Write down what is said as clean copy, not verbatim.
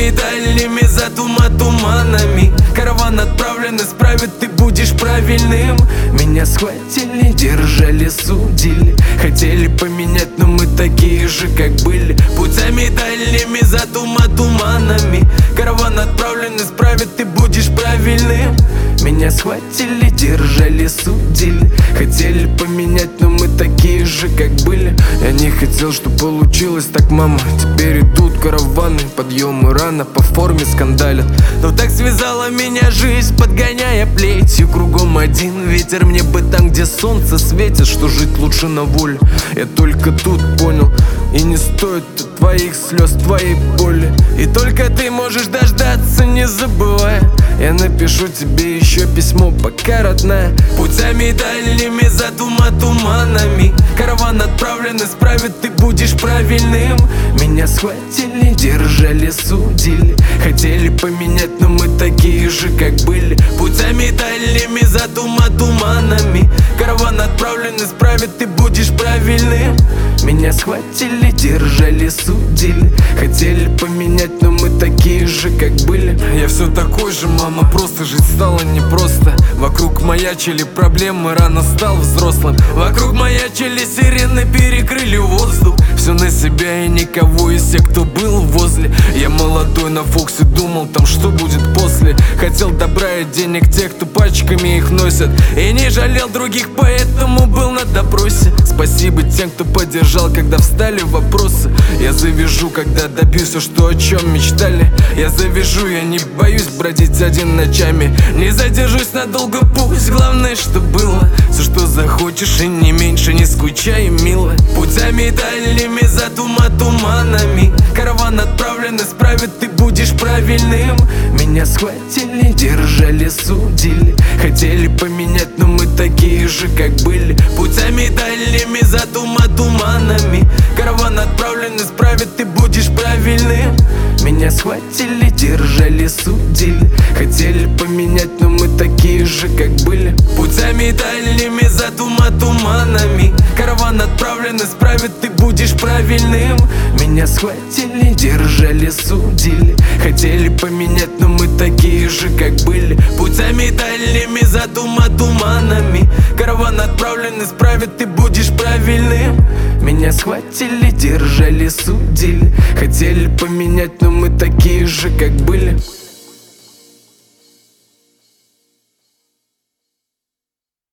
Путями дальними за туманами. Караван отправлен, исправит, ты будешь правильным. Меня схватили, держали, судили. Хотели поменять, но мы такие же, как были. Путями дальними за туманами. Караван отправлен, исправит, ты будешь правильным. Меня схватили, держали, судили. Хотели поменять, но мы такие же, как были. Я не хотел, чтобы получилось так, мама. Теперь идут караваны, подъемы рано, по форме скандалят. Но так связала меня жизнь, подгоняя плетью. Кругом один ветер, мне бы там, где солнце светит. Что жить лучше на воле, я только тут понял. И не стоит твоих слез, твоей боли. И только ты можешь дождаться, не забывая. Я напишу тебе еще письмо, пока, родная. Путями дальними за туманами. Караван отправлен, исправит, ты будешь правильным. Меня схватили, держали, судили. Хотели поменять, но мы такие же, как были. Путями дальними за туманами. Караван отправлен, исправит, ты будешь правильным. Меня схватили, держали, судили. Хотели поменять, но мы такие же, как были. Я все такой же, мама, просто жить стало непросто. Вокруг маячили проблемы, рано стал взрослым. Вокруг маячили сирены, перекрыли воздух. Все на себя и никого из тех, кто был возле. Я молодой на Фоксе думал, там что будет после. Хотел добра и денег тех, кто пачками их носят. И не жалел других, поэтому был на допросе. Спасибо тем, кто поддержал, когда встали вопросы. Я завяжу, когда добьюсь все, что о чем мечтали. Я завяжу, я не боюсь бродить один ночами. Не задержусь надолго, пусть главное, что было. Все, что захочешь, и не меньше, не скучай, мило. Путями дальними за туманами. Караван отправлен, исправит, ты будешь правильным. Меня схватили, держали, судили. Хотели поменять, но мы такие же, как были. Путями дальними за туманами. Караван отправлен, исправит, ты будешь правильным. Меня схватили, держали, судили. Хотели поменять, но мы такие же, как были. Путями дальними за туманами. Караван отправлен, исправит, ты будешь правильным. Меня схватили, держали, судили. Хотели поменять, но мы такие же, как были. Путями дальними за туманами. Караван отправлен, исправит, ты будешь правильным. Меня схватили, держали, судили. Хотели поменять, но мы такие же, как были.